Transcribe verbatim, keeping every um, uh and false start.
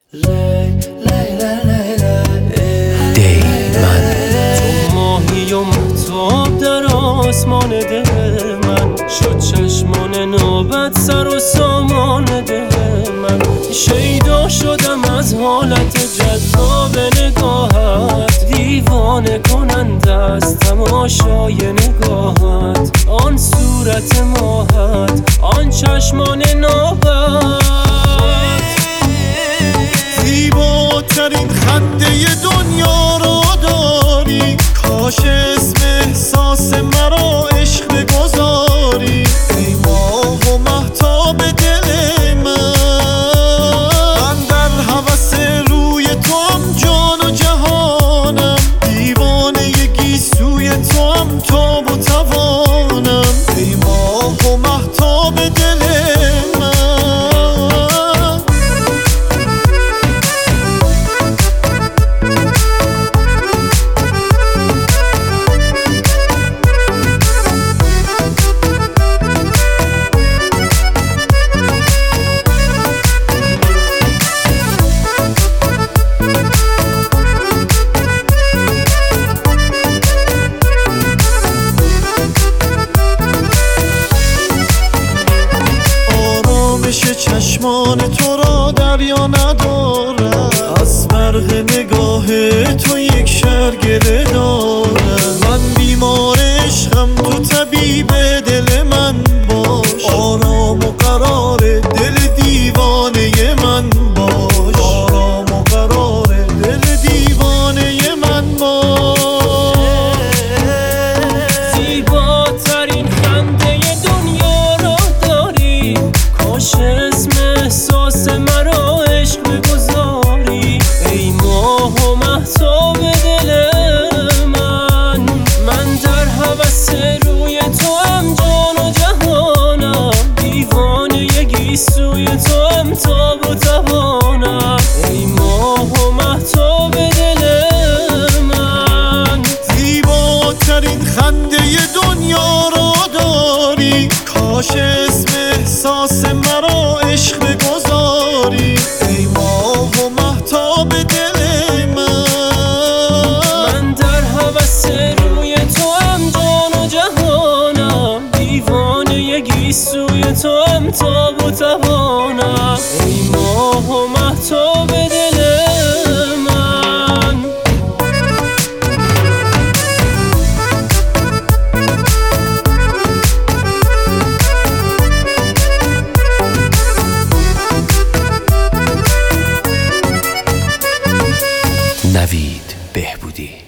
دیمن تو ماهی و مهتاب در آسمان دل من شد چشمان نوبت سر و سامان دل من شیدا شدم از حالت جذاب نگاهت دیوانه کننده از تماشای نگاهت آن صورت ماهت آن چشمان نوبت زیباترین خنده دنیا رو داری کاش اسم احساس مرا عشق بگذاری ای ماه و مهتاب دل من من در هوس روی توام جان و جهانم دیوانه گیسوی توام تاب و توانم ای ماه و مهتاب دل من چشمان تو را دریا ندارد از برق نگاه تو یک شرگره دارد من بیمار عشقم تو طبیب دل من باش آرام و قرار دل دیوانه من باش آرام و قرار دل دیوانه من باش زیباترین خنده دنیا را داری کاش احساس مرا عشق بگذاری ای ماه و مهتاب دل من من در هوس روی توام جان و جهانم دیوانه گیسوی توام تاب و توانم ای ماه و مهتاب دل من زیباترین خنده دنیا رو داری کاش اسم احساس مرا عشق بگذاری ای ماه و مهتاب دل من من در هوس روی توام جان و جهانم دیوانه گیسوی توام تاب و توانم ای ماه و مهتاب دل من نوید بهبودی.